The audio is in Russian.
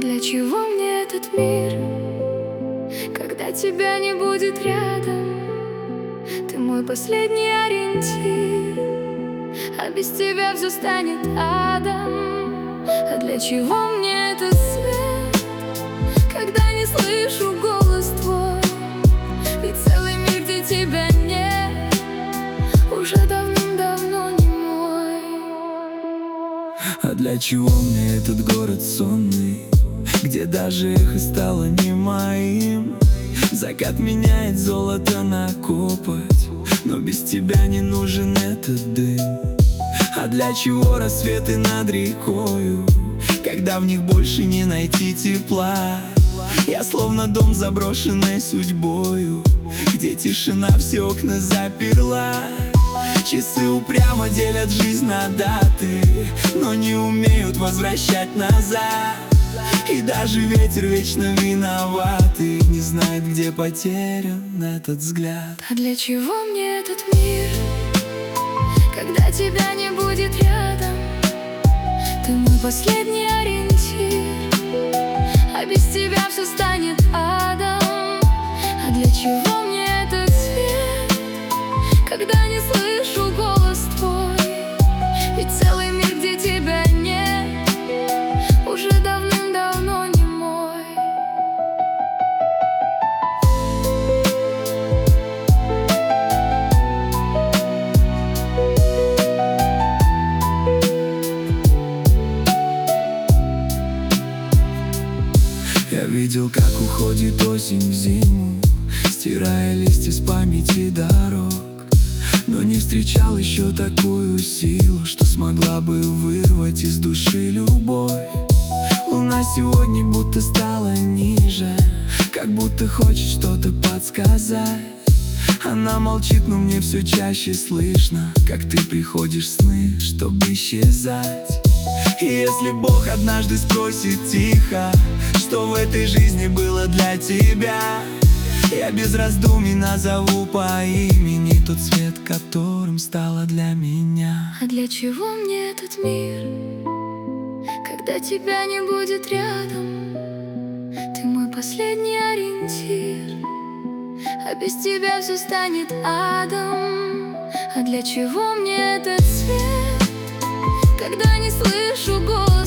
для чего мне этот мир, когда тебя не будет рядом? Ты мой последний ориентир, а без тебя все станет адом. А для чего мне этот свет, когда не слышу голос твой? Ведь целый мир, где тебя нет, уже давным-давно не мой. А для чего мне этот город сонный, где даже эхо стало не моим? Закат меняет золото на копоть, но без тебя не нужен этот дым. А для чего рассветы над рекою, когда в них больше не найти тепла? Я словно дом, заброшенный судьбою, где тишина все окна заперла. Часы упрямо делят жизнь на даты, но не умеют возвращать назад. И даже ветер вечно виноват и не знает, где потерян этот взгляд. А для чего мне этот мир, когда тебя не будет рядом? Ты мой последний ориентир, а без тебя все станет адом. А для чего мне этот свет, когда не слышу голос твой? Ведь целый мир, где тебя нет, уже давным-давно не мой. Я видел, как уходит осень в зиму, стирая листья с памяти дорог, но не встречал еще такую силу, что смогла бы вырвать из души любовь. Луна сегодня будто стала ниже, как будто хочет что-то подсказать. Она молчит, но мне все чаще слышно, как ты приходишь в сны, чтобы исчезать. И если Бог однажды спросит тихо, что в этой жизни было для тебя, я без раздумий назову по имени тот свет, которым стала для меня. А для чего мне этот мир, когда тебя не будет рядом? Ты мой последний ориентир, а без тебя все станет адом. А для чего мне этот свет, когда не слышу голос